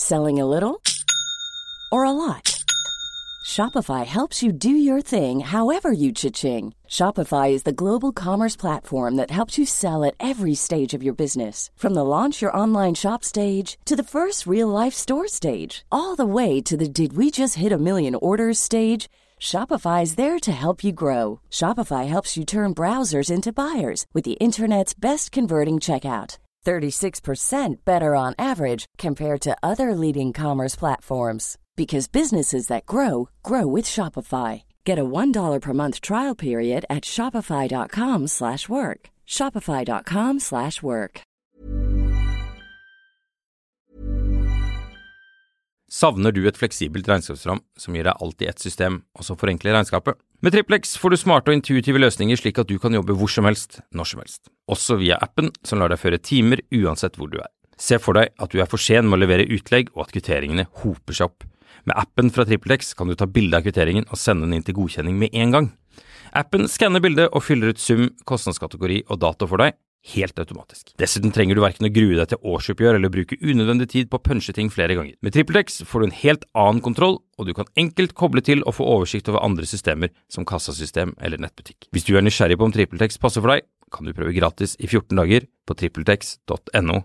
Selling a little or a lot? Shopify helps you do your thing however you cha-ching. Shopify is the global commerce platform that helps you sell at every stage of your business. From the launch your online shop stage to the first real-life store stage, all the way to the did we just hit a million orders stage. Shopify is there to help you grow. Shopify helps you turn browsers into buyers with the internet's best converting checkout. 36% better on average compared to other leading commerce platforms. Because businesses that grow, grow with Shopify. Get a $1 per month trial period at shopify.com/work. Shopify.com/work. Savner du et fleksibelt regnskapsprogram som gir deg alt i ett system, og som forenkler regnskapet? Med Triplex får du smarte og intuitive løsninger slik at du kan jobbe hvor som helst, når som helst. Også via appen som lar deg føre timer uansett hvor du er. Se for deg at du er for sen med å levere utlegg og at kvitteringene hoper seg opp. Med appen fra Triplex kan du ta bilde av kvitteringen og sende den inn til godkjenning med en gang. Appen skanner bildet og fyller ut sum, kostnadskategori og dato for deg, helt automatisk. Dessuten trenger du hverken å grue deg til årsoppgjør eller bruke unødvendig tid på å punche ting flere ganger. Med Triplex får du en helt annen kontroll, og du kan enkelt koble til og få oversikt over andre systemer som kassasystem eller nettbutikk. Hvis du er nysgjerrig på om Triplex passer for deg, kan du prøve gratis i 14 dager på tripletex.no.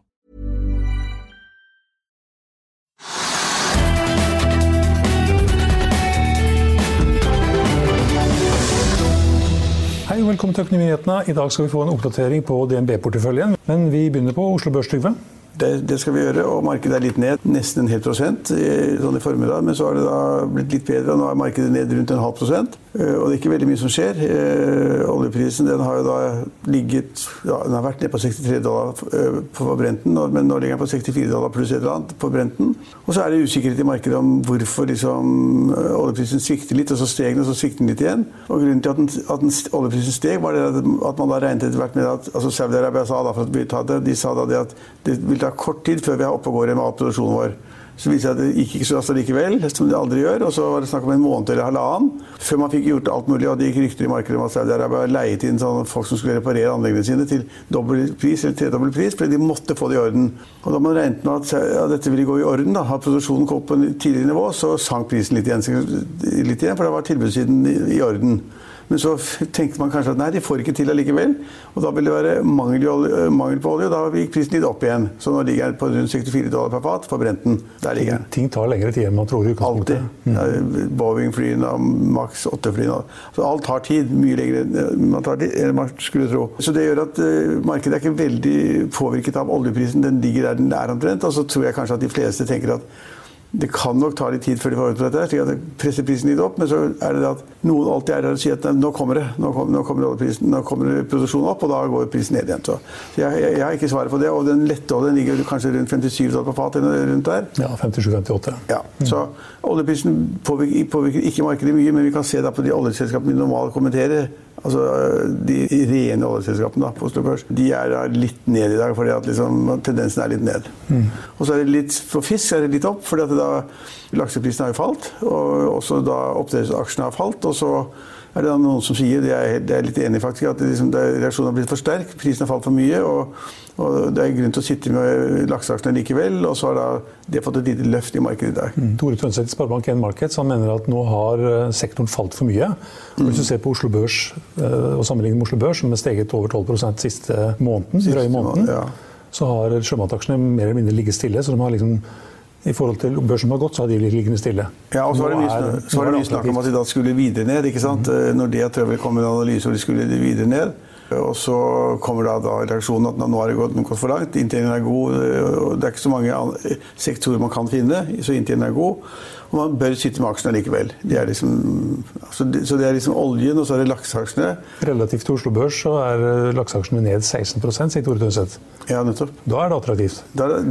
Hei og velkommen til Økonominyhetene. I dag skal vi få en oppdatering på DNB-porteføljen, men vi begynner på Oslo Børs, Trygve. Det skal vi gjøre, og markedet litt ned, nesten 0,5% sånn i formiddag, men så har det da blitt litt bedre, og nå markedet ned rundt 0,5%, og det ikke veldig mye som skjer. Oljeprisen, den har jo da ligget, den har vært ned på $63 på Brenten, men nå ligger den på $64 pluss et eller annet på Brenten. Og så det usikkerhet i markedet om hvorfor oljeprisen svikter litt, og så steg den, og så svikter den litt igjen. Og grunnen til at oljeprisen steg var det at man da regnet etter hvert med at, altså Saudi-Arabia sa da, for at vi tar det, de sa da det at det vil ta kort tid før vi har oppe og går med produksjonen vår. Så viser det at det gikk ikke så raskt likevel, som det aldri gjør, og så var det snakk om en måned eller halvannen, før man fikk gjort alt mulig, og det gikk rykter i markedet om at Saudi-Arabia leiet inn sånne folk som skulle reparere anleggene sine til dobbelt pris eller tredobbelt pris, fordi de måtte få det i orden. Og da man regnet med at dette ville gå i orden, da, at produksjonen kom på en tidligere nivå, så sank prisen litt igjen, for da var tilbudssiden i orden. Men så tenkte man kanskje at nei, de får ikke til allikevel, og da vil det være mangel på olje, og da gikk prisen litt opp igjen. Så nå ligger den på rundt $64 per fat for Brenten. Der ligger den. Ting tar lengre tid enn man tror i utgangspunktet. Alltid. Boeing-flyene, Max 8-flyene. Så alt tar tid, mye lenger enn man skulle tro. Så det gjør at markedet ikke veldig påvirket av oljeprisen. Den ligger der den omtrent, og så tror jeg kanskje at de fleste tenker at det kan nok ta litt tid før de får ut på dette, slik at det presser prisen litt opp, men så det at noen alltid der og sier at nå kommer det, nå kommer oljeprisen, nå kommer produksjonen opp, og da går prisen ned igjen. Så jeg har ikke svaret på det, og den lette oljen ligger kanskje rundt $57 på fat eller rundt der. Ja, 57-58. Ja, så oljeprisen påvirker ikke markedet mye, men vi kan se da på de oljeselskapene vi normalt kommenterer, altså de rene oljeselskapene på Oslo Børs, de da litt ned i dag, fordi at tendensen litt ned. Og så det litt, for fisk det litt opp, fordi at lakseprisen har jo falt, og også da oppdrettsaksjene har falt, og så det da noen som sier, det er litt enig faktisk, at reaksjonen har blitt for sterk, prisen har falt for mye, og det grunn til å sitte med lakseaksjene likevel, og så har det fått et lite løft i markedet i dag. Tore Tønseth, Sparebank 1 Markets, han mener at nå har sektoren falt for mye. Hvis du ser på Oslo Børs, og sammenligner med Oslo Børs, som har steget over 12% siste måneden, drøye måneden, så har sjømataksjene mer eller mindre ligget stille, så de har i forhold til børsen som har gått, så har de liggende stille. Ja, og så var det mye snakk om at de da skulle videre ned, ikke sant? Når det kom en analyse hvor de skulle videre ned, og så kommer da reaksjonen at nå har det gått for langt, inntjeningen god, og det ikke så mange sektorer man kan finne, så inntjeningen god, og man bør sitte med aksjene likevel. Så det oljen, og så det lakseaksjene. Relativt til Oslo Børs så lakseaksjene ned 16%, sier Tore Tønseth. Ja, nettopp. Da det attraktivt.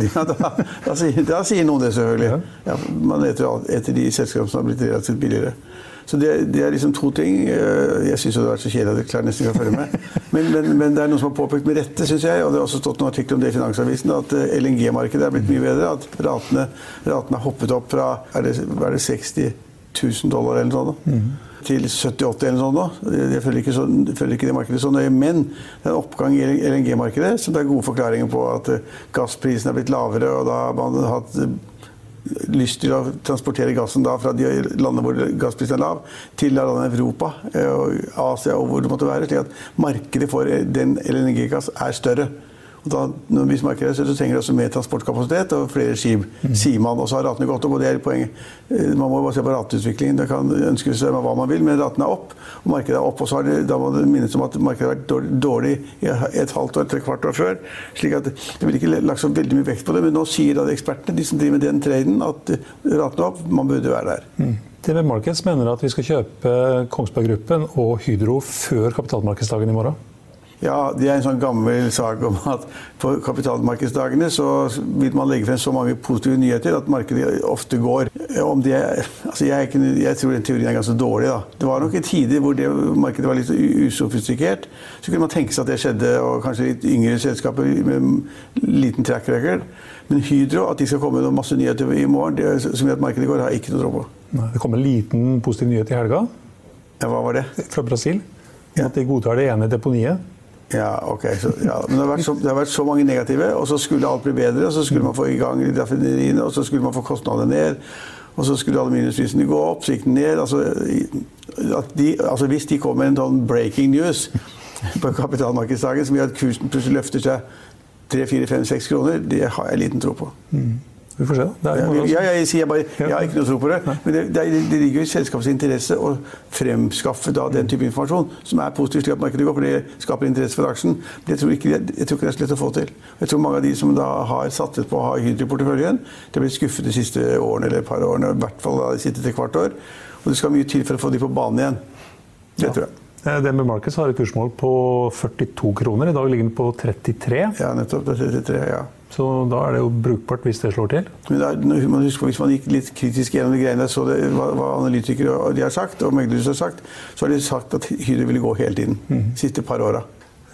Da sier noen det selvfølgelig. Ja, man etter de selskapene som har blitt relativt billigere. Så det to ting. Jeg synes det har vært så kjedelig at jeg klarer nesten ikke å følge med. Men det noen som har påpekt med rette, synes jeg, og det har også stått noen artikler om det i Finansavisen, at LNG-markedet blitt mye bedre, at ratene har hoppet opp fra, det $60,000 eller noe sånt, til 70-80 eller noe sånt. Jeg følger ikke det markedet så nøye, men det en oppgang i LNG-markedet, som det gode forklaringer på at gassprisen har blitt lavere, og da har man hatt lyst til å transportere gassen da fra de landene hvor gassprisen lav, til landene i Europa, Asia og hvor det måtte være, slik at markedet for den LNG-gass større. Og da, hvis markedet så trenger det også mer transportkapasitet og flere skip, sier man, og så har ratene gått opp, og det poenget. Man må bare se på rateutviklingen, det kan ønske seg hva man vil, men ratene opp, og markedet opp, og så da må det minnes om at markedet har vært dårlig i et halvt år, 3/4 år før, slik at det vil ikke lagt så veldig mye vekt på det, men nå sier da ekspertene, de som driver med den traden, at ratene opp, man burde være der. DNB Markets mener at vi skal kjøpe Kongsberg Gruppen og Hydro før kapitalmarkedsdagen i morgen. Ja, det en sånn gammel sak om at på kapitalmarkedsdagene så vil man legge frem så mange positive nyheter at markedet ofte går. Om det, altså jeg tror den teorien ganske dårlig da. Det var nok i tider hvor det markedet var litt usofistikert, så kunne man tenke seg at det skjedde, og kanskje litt yngre selskaper med liten track record. Men Hydro, at de skal komme med masse nyheter i morgen, det, som gjør at markedet går, har jeg ikke noe tro på. Nei, det kommer en liten positiv nyhet i helga. Ja, hva var det? Fra Brasil. At de godtar det ene deponiet. Ja, ok. Så, ja. Men det har vært så mange negative, og så skulle alt bli bedre, og så skulle man få i gang raffineriene, og så skulle man få kostnadene ned, og så skulle aluminiumsprisene gå opp, så gikk den ned. Altså, hvis de kom med en sånn breaking news på kapitalmarkedsdagen, som gjør at kursen plutselig løfter seg 3, 4, 5, 6 kroner, det har jeg liten tro på. Vi får se da. Jeg sier bare, jeg har ikke noe tro på det, men det ligger i selskapets interesse å fremskaffe da den type informasjon som positivt slik at markedet går, for det skaper interesse for aksjen. Men jeg tror ikke det er så lett å få til. Jeg tror mange av de som da har satset på å ha Hydro i porteføljen, det har blitt skuffet de siste årene eller et par årene, i hvert fall da de sitter til kvart år, og det skal mye til for å få de på banen igjen. Det tror jeg. DNB Markets har et kursmål på 42 kroner, i dag ligger den på 33. Ja, nettopp, det 33, ja. Så da det jo brukbart hvis det slår til. Men man husker, hvis man gikk litt kritisk gjennom de greiene, så det, hva analytikere de har sagt, og meglere har sagt, så har de sagt at Hydro ville gå hele tiden, siste par årene.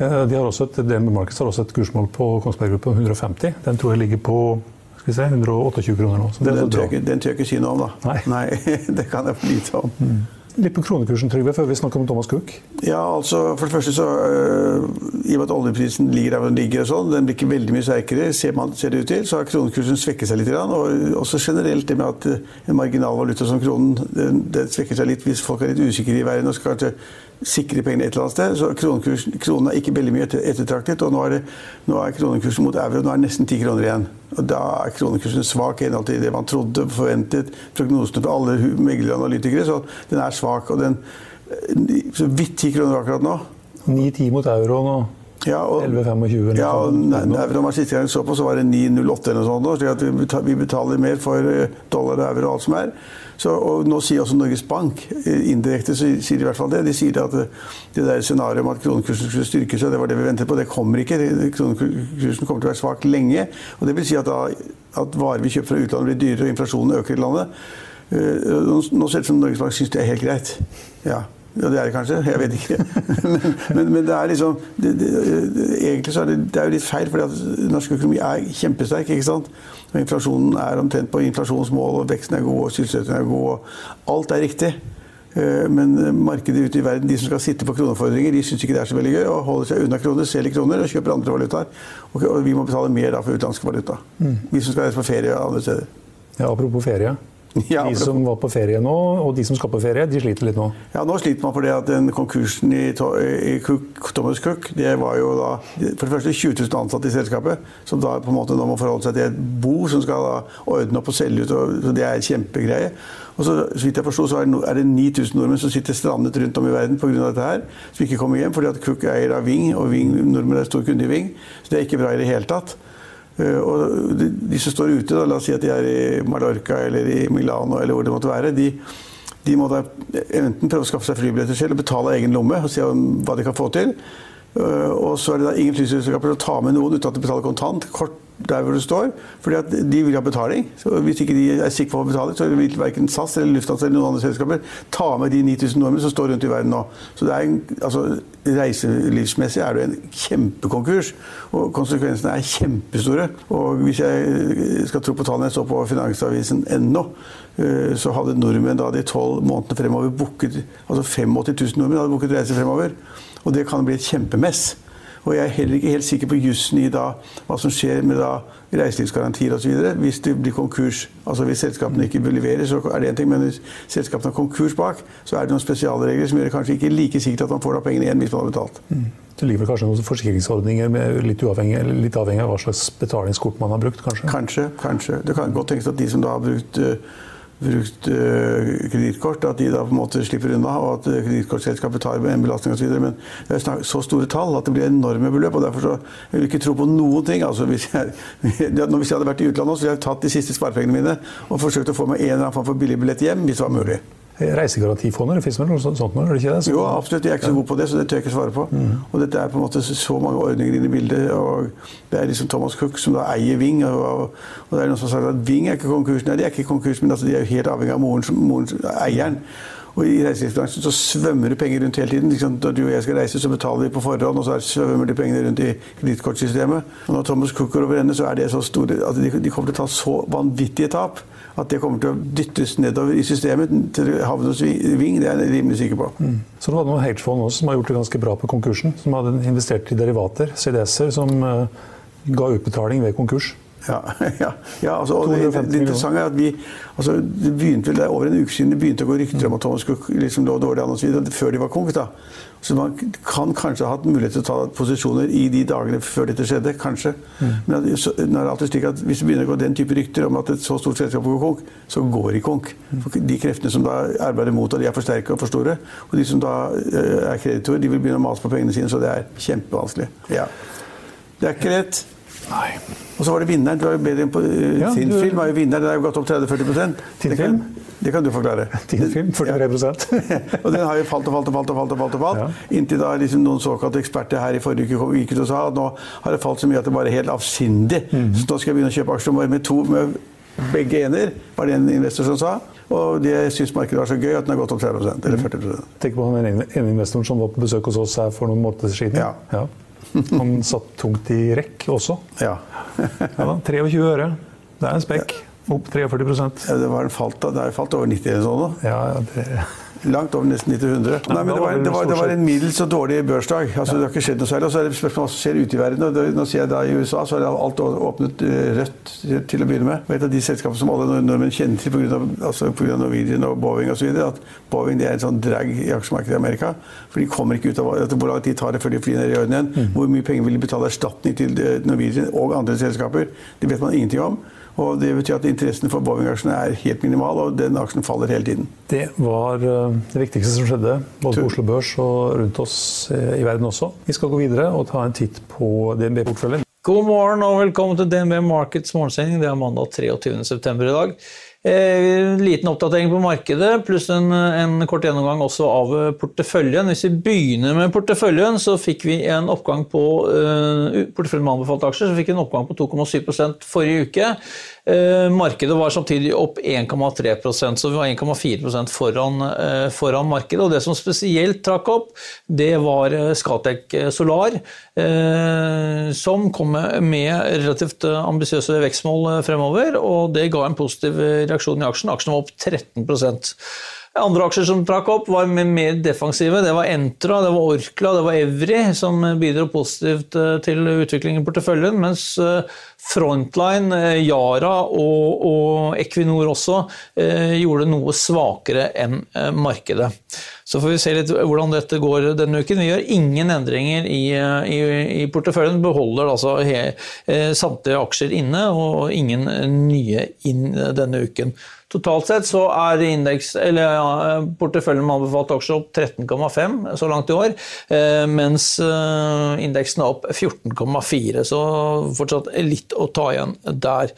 DNB Markets har også et kursmål på Kongsberg Gruppen 150. Den tror jeg ligger på 128 kroner nå. Så det den tør jeg ikke si noe om da. Nei, det kan jeg få lite om. Litt på kronekursen, Trygve, før vi snakker om Thomas Cook. Ja, altså, for det første så, i og med at oljeprisen ligger der hvor den ligger og sånn, den blir ikke veldig mye sterkere, ser det ut til, så har kronekursen svekket seg litt, og også generelt det med at en marginal valuta som kronen, det svekker seg litt hvis folk er litt usikre i verden og skal kanskje sikre pengene et eller annet sted, så kronen ikke veldig mye ettertraktet, og nå kronekursen mot euro, nå nesten 10 kroner igjen. Og da kronekursen svak i henhold til det man trodde, forventet, prognosene for alle meglere og analytikere, så den svak, og den så vidt 10 kroner akkurat nå. 9,10 mot euro nå. Ja, og 11,25. Ja, og euro var siste gang så på, så var det 9,08 eller noe sånt, slik at vi betaler mer for dollar og euro og alt som Så, og nå sier også Norges Bank, indirekte så sier de i hvert fall det. De sier at det der scenariet om at kronekursen skulle styrke seg, det var det vi ventet på. Det kommer ikke. Kronekursen kommer til å være svak lenge. Og det vil si at varer vi kjøper fra utlandet blir dyrere, og inflasjonen øker i landet. Nå ser det ut som Norges Bank synes det helt greit. Ja, det det kanskje. Jeg vet ikke. men det liksom... egentlig så det jo litt feil, fordi norsk økonomi kjempesterk, ikke sant? Og inflasjonen omtrent på inflasjonsmål, og veksten god, og sysselsettingen god, og alt riktig. Men markedet ute i verden, de som skal sitte på kronefordringer, de synes ikke det så veldig gøy, og holder seg unna kroner, selger kroner og kjøper andre valutaer. Og vi må betale mer da for utenlandske valuta. Vi som skal reise på ferie andre steder. Ja, apropos ferie. Ja, de som var på ferie nå, og de som skal på ferie, de sliter litt nå. Ja, nå sliter man fordi at den konkursen i Thomas Cook, det var jo da, for det første 20 000 ansatte i selskapet, som da på en måte nå må forholde seg til et bo som skal da ordne opp og selge ut, og det en kjempegreie. Og så vidt jeg forstod, så det 9000 nordmenn som sitter strandet rundt om i verden på grunn av dette her, som ikke kommer hjem, fordi at Cook eier av Ving, og nordmenn stor kunde i Ving, så det ikke bra i det hele tatt. Og de som står ute, da, la oss si at de i Mallorca eller i Milano eller hvor det måtte være, de må da enten prøve å skaffe seg flybilletter selv og betale egen lomme og se hva de kan få til. Og så det da ingen flyselskaper å ta med noen uten at de betaler kontant, kort der hvor du står, fordi at de vil ha betaling. Så hvis ikke de sikre på å betale, så vil hverken SAS eller Lufthansa eller noen andre selskaper ta med de 9000 nordmenn som står rundt i verden nå. Så det altså, reiselivsmessig det en kjempekonkurs, og konsekvensene kjempestore. Og hvis jeg skal tro på tallene jeg så på Finansavisen ennå, så hadde nordmenn da de 12 månedene fremover booket, altså 85 000 nordmenn hadde booket reise fremover, og det kan bli et kjempemess. Og jeg heller ikke helt sikker på jussen i da, hva som skjer med da reiselivsgarantier og så videre. Hvis det blir konkurs, altså hvis selskapene ikke vil levere, så det en ting, men hvis selskapene har konkurs bak, så det noen spesialregler som gjør det kanskje ikke like sikkert at man får da pengene igjen hvis man har betalt. Det ligger vel kanskje noen forsikringsordninger med litt avhengig av hva slags betalingskort man har brukt, kanskje? Kanskje. Det kan godt tenkes at de som da har brukt kredittkort, at de da på en måte slipper unna, og at kredittkortselskapet tar en belastning og så videre, men det så store tall at det blir enorme beløp, og derfor så vil jeg ikke tro på noen ting. Altså, hvis jeg hadde vært i utlandet, så ville jeg tatt de siste sparepengene mine og forsøkt å få meg en eller annen form for billig billett hjem, hvis det var mulig. Reisegarantifonder, det finnes vel noe sånt nå, det ikke det? Jo, absolutt, jeg ikke så god på det, så det tør jeg ikke svare på. Og dette på en måte så mange ordninger inne i bildet, og det liksom Thomas Cook som da eier Ving, og det noen som har sagt at Ving ikke konkurs. Nei, de ikke konkurs, men altså, de jo helt avhengig av morens eieren. Og i reiselivsbransjen så svømmer det penger rundt hele tiden. Liksom, når du og jeg skal reise, så betaler vi på forhånd, og så svømmer de pengene rundt i kredittkortsystemet. Og når Thomas Cook går over ende, så det så store at de kommer til å ta så vanvittige tap at det kommer til å dyttes nedover i systemet til havne hos Ving, det jeg rimelig sikker på. Så det var noen hedgefond også som har gjort det ganske bra på konkursen, som hadde investert i derivater, CDS-er, som ga utbetaling ved konkurs. Ja, altså, og det interessante at det begynte vel over en uke siden det begynte å gå rykter om at Thomas Cook liksom lå dårlig an og så videre, før de var konk da. Så man kan kanskje ha hatt mulighet til å ta posisjoner i de dagene før dette skjedde, kanskje. Men det alltid slik at hvis det begynner å gå den type rykter om at et så stort selskap går konk, så går de konk. For de kreftene som da arbeider mot, de for sterke og for store, og de som da kreditorer, de vil begynne å mase på pengene sine, så det kjempevanskelig. Ja. Det ikke lett. Nei. Og så var det vinneren, du var jo bedre enn på Tinn-film, var jo vinneren, det jo gått opp 30-40%. Tinn-film? Det kan du forklare. Tinn-film, 43%. Og den har jo falt, inntil da liksom noen såkalte eksperter her i forrige uke gikk ut og sa at nå har det falt så mye at det bare helt avsindig. Så nå skal jeg begynne å kjøpe aksjer med begge ener, var det en investor som sa. Og det synes markedet var så gøy at den har gått opp 30%, eller 40%. Tenk på den ene investoren som var på besøk hos oss her for noen måneder siden. Ja. Han satt tungt i rekk også. Ja. Ja da, 23 øre. Det en spekk. Opp 43%. Ja, det har falt over 90 eller sånn nå. Ja, det... Langt over nesten 900. Nei, men det var en middels og dårlig børsdag. Altså, det har ikke skjedd noe særlig. Og så det spørsmål hva som skjer ute i verden. Nå sier jeg da i USA, så har alt åpnet rødt til å begynne med. Og et av de selskapene som alle nordmenn kjenner til på grunn av Norwegian og Boeing og så videre, at Boeing det en sånn drag i aksjemarkedet i Amerika. For de kommer ikke ut av hvor lang tid tar det før de flyr ned i orden igjen. Hvor mye penger vil de betale erstatning til Norwegian og andre selskaper. Det vet man ingenting om. Og det betyr at interessen for Boeing-aksjene helt minimal, og den aksjen faller hele tiden. Det var det viktigste som skjedde, både på Oslo Børs og rundt oss i verden også. Vi skal gå videre og ta en titt på DNB-portføljen. God morgen og velkommen til DNB Markets morgensending. Det mandag 23. september i dag. Liten oppdatering på markedet, pluss en kort gjennomgang også av porteføljen. Hvis vi begynner med porteføljen, så fikk vi en oppgang på porteføljen med anbefalte aksjer, så fikk vi en oppgang på 2,7% forrige uke. Markedet var samtidig opp 1,3%, så vi var 1,4% foran markedet, og det som spesielt trakk opp, det var Scatec Solar, som kom med relativt ambisiøse vekstmål fremover, og det ga en positiv reaksjon i aksjen. Aksjen var opp 13%. Andre aksjer som trakk opp var mer defensive. Det var Entra, det var Orkla, det var Evry som bidro positivt til utviklingen i porteføljen, mens Frontline, Yara og Equinor også gjorde noe svakere enn markedet. Så får vi se litt hvordan dette går denne uken. Vi gjør ingen endringer i porteføljen, beholder altså samtlige aksjer inne og ingen nye inn denne uken. Totalt sett så porteføljen med anbefalte aksjer opp 13,5 så langt i år, mens indeksen opp 14,4, så fortsatt litt å ta igjen der.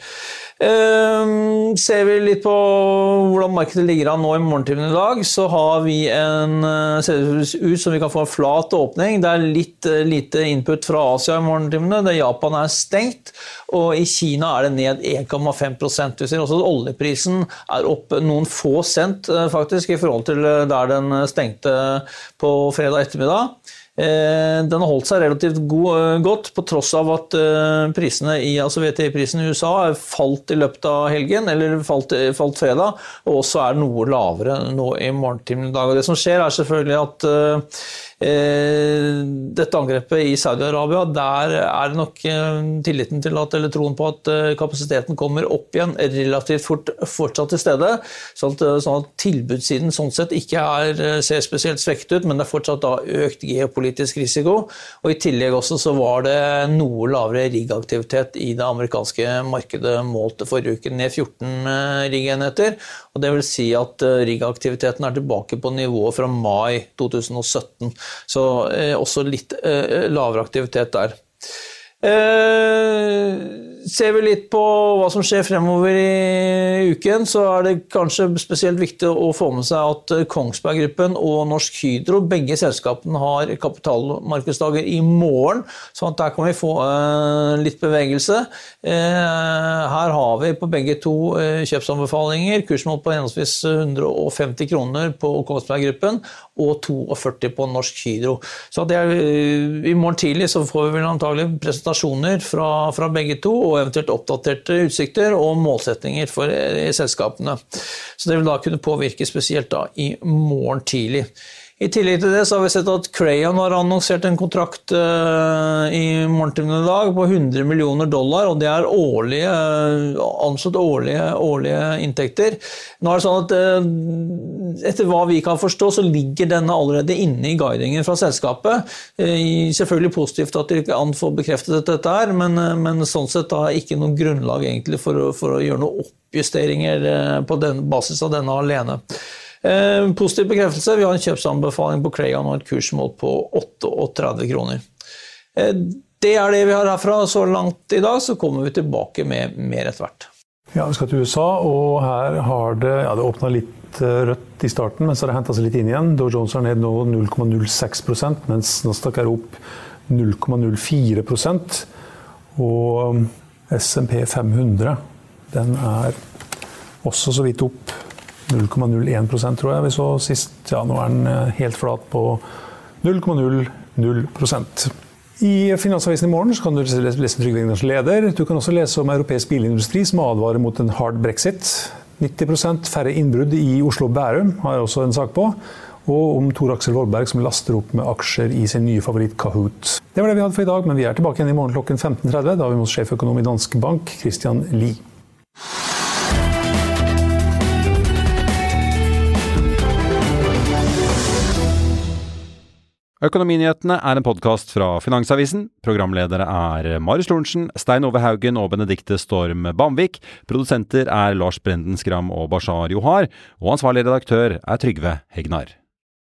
Ser vi litt på hvordan markedet ligger an nå i morgentimen i dag, så har vi ser det ut som vi kan få en flat åpning. Det litt lite input fra Asia i morgentimene, der Japan stengt, og i Kina det ned 1,5%. Vi ser også at oljeprisen opp noen få cent faktisk i forhold til der den stengte på fredag ettermiddag. Den har holdt seg relativt godt på tross av at prisene altså VTI-prisen i USA falt i løpet av helgen, eller falt fredag, og også noe lavere nå i morgentimen i dag. Og det som skjer selvfølgelig at dette angrepet i Saudi-Arabia, der det nok tilliten til at, eller troen på at kapasiteten kommer opp igjen relativt fort fortsatt til stede, sånn at tilbudssiden sånn sett ikke ser spesielt svekket ut, men det fortsatt da økt geopolitisk risiko, og i tillegg også så var det noe lavere riggaktivitet i det amerikanske markedet målt forrige uke, ned 14 riggenheter, og det vil si at riggaktiviteten tilbake på nivået fra mai 2017, så også litt lavere aktivitet der. Ser vi litt på hva som skjer fremover i uken, så det kanskje spesielt viktig å få med seg at Kongsberg Gruppen og Norsk Hydro, begge selskapene har kapitalmarkedsdager i morgen, så at der kan vi få litt bevegelse. Her har vi på begge to kjøpsanbefalinger, kursmål på henholdsvis 150 kroner på Kongsberg Gruppen og 42 på Norsk Hydro. Så det i morgen tidlig så får vi vel antagelig presentasjoner fra begge to, og eventuelt oppdaterte utsikter og målsetninger for selskapene. Så det vil da kunne påvirke spesielt da i morgen tidlig. I tillegg til det så har vi sett at Crayon har annonsert en kontrakt i morgentimen i dag på $100 millioner, og det anslått årlige inntekter. Nå det sånn at etter hva vi kan forstå så ligger denne allerede inne i guidingen fra selskapet. Selvfølgelig positivt at de ikke kan få bekreftet dette her, men sånn sett da ikke noe grunnlag egentlig for å gjøre noen oppjusteringer på basis av denne alene. Positiv bekreftelse, vi har en kjøpsanbefaling på Crayon og et kursmål på 38 kroner. Det det vi har herfra så langt i dag, så kommer vi tilbake med mer etter hvert. Ja, vi skal til USA, og her har det åpnet litt rødt i starten, men så har det hentet seg litt inn igjen. Dow Jones ned nå 0,06%, mens Nasdaq opp 0,04%, og S&P 500, den også så vidt opp 0,01% tror jeg vi så sist. Ja, nå den helt flat på 0,00%. I Finansavisen i morgen så kan du lese Trygve Egners leder. Du kan også lese om europeisk bilindustri som advarer mot en hard Brexit. 90% færre innbrudd i Oslo og Bærum har jeg også en sak på. Og om Tor Aksel Vollberg som laster opp med aksjer i sin nye favoritt Kahoot. Det var det vi hadde for i dag, men vi tilbake igjen i morgen klokken 15:30. Da har vi med oss sjeføkonom i Danske Bank, Christian Lie. Økonominyhetene en podcast fra Finansavisen. Programledere Marius Lorentzen, Stein Ove Haugen og Benedikte Storm Bamvik. Produsenter Lars Brenden Skram og Bashar Johar. Og ansvarlig redaktør Trygve Hegnar.